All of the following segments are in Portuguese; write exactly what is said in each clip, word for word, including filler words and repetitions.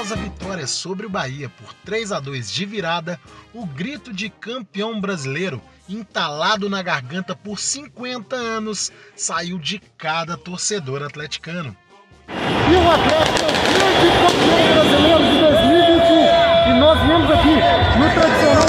Após a vitória sobre o Bahia por três a dois de virada, o grito de campeão brasileiro, entalado na garganta por cinquenta anos, saiu de cada torcedor atleticano. E o Atlético é o grande campeão brasileiro de dois mil e vinte e um. E nós viemos aqui no tradicional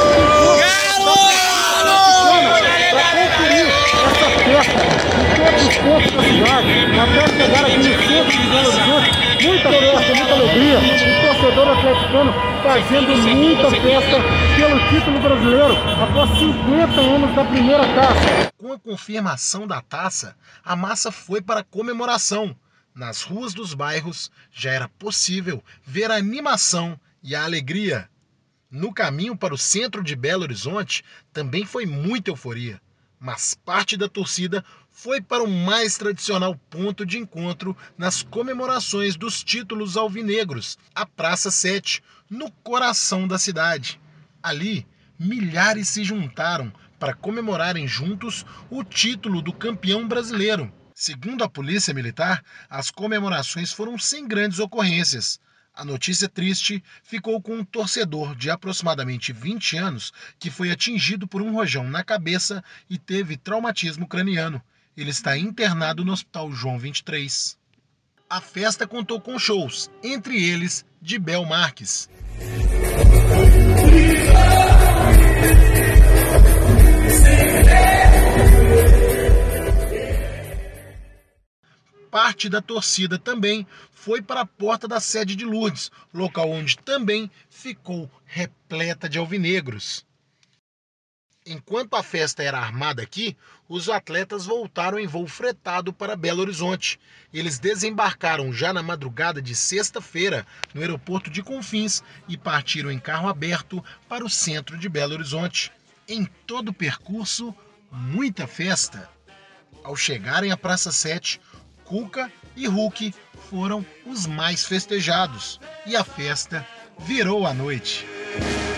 para conferir essa festa em todos os pontos da cidade, até chegar aqui no centro de Belo Horizonte. Muita festa, muita alegria, o torcedor atleticano fazendo muita festa pelo título brasileiro após cinquenta anos da primeira taça. Com a confirmação da taça, a massa foi para a comemoração. Nas ruas dos bairros já era possível ver a animação e a alegria. No caminho para o centro de Belo Horizonte também foi muita euforia, mas parte da torcida foi para o mais tradicional ponto de encontro nas comemorações dos títulos alvinegros, a Praça sete, no coração da cidade. Ali, milhares se juntaram para comemorarem juntos o título do campeão brasileiro. Segundo a Polícia Militar, as comemorações foram sem grandes ocorrências. A notícia triste ficou com um torcedor de aproximadamente vinte anos que foi atingido por um rojão na cabeça e teve traumatismo craniano. Ele está internado no Hospital João vinte e três. A festa contou com shows, entre eles de Bel Marques. Parte da torcida também foi para a porta da sede de Lourdes, local onde também ficou repleta de alvinegros. Enquanto a festa era armada aqui, os atletas voltaram em voo fretado para Belo Horizonte. Eles desembarcaram já na madrugada de sexta-feira no aeroporto de Confins e partiram em carro aberto para o centro de Belo Horizonte. Em todo o percurso, muita festa. Ao chegarem à Praça sete, Cuca e Hulk foram os mais festejados e a festa virou a noite.